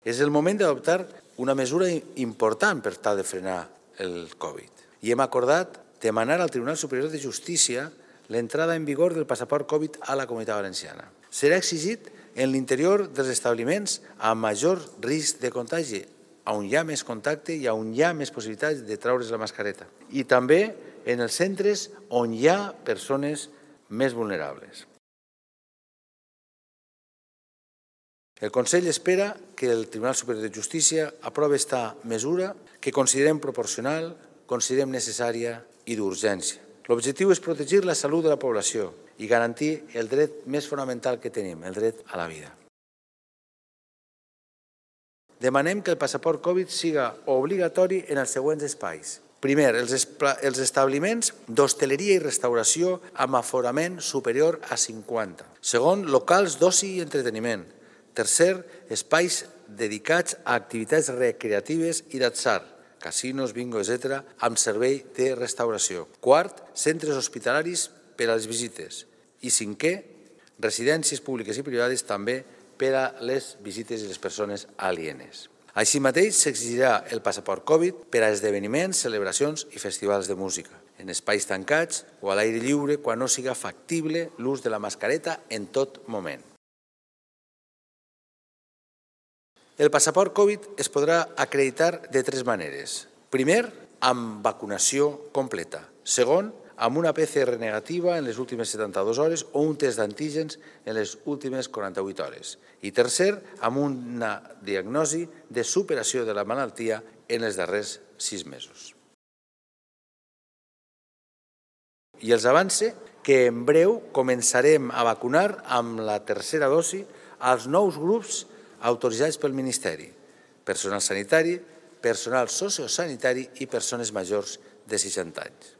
És el moment d'adoptar una mesura important per tal de frenar el Covid. I hem acordat demanar al Tribunal Superior de Justícia l'entrada en vigor del passaport Covid a la Comunitat Valenciana. Serà exigit en l'interior dels establiments amb major risc de contagi, on hi ha més contacte i on hi ha més possibilitats de treure's la mascareta. I també en els centres on hi ha persones més vulnerables. El Consell espera que el Tribunal Superior de Justícia aprovi aquesta mesura que considerem proporcional, considerem necessària i d'urgència. L'objectiu és protegir la salut de la població i garantir el dret més fonamental que tenim, el dret a la vida. Demanem que el passaport Covid siga obligatori en els següents espais. Primer, els establiments d'hostaleria i restauració amb aforament superior a 50. Segon, locals d'oci i entreteniment. Tercer, espais dedicats a activitats recreatives i d'atzar, casinos, bingo, etc., amb servei de restauració. Quart, centres hospitalaris per a les visites. I cinquè, residències públiques i privades també per a les visites i les persones alienes. Així mateix, s'exigirà el passaport Covid per a esdeveniments, celebracions i festivals de música, en espais tancats o a l'aire lliure quan no siga factible l'ús de la mascareta en tot moment. El passaport Covid es podrà acreditar de tres maneres. Primer, amb vacunació completa. Segon, amb una PCR negativa en les últimes 72 hores o un test d'antígens en les últimes 48 hores. I tercer, amb una diagnosi de superació de la malaltia en els darrers 6 mesos. I els avance que en breu començarem a vacunar amb la tercera dosi als nous grups autoritzats pel Ministeri: personal sanitari, personal sociosanitari i persones majors de 60 anys.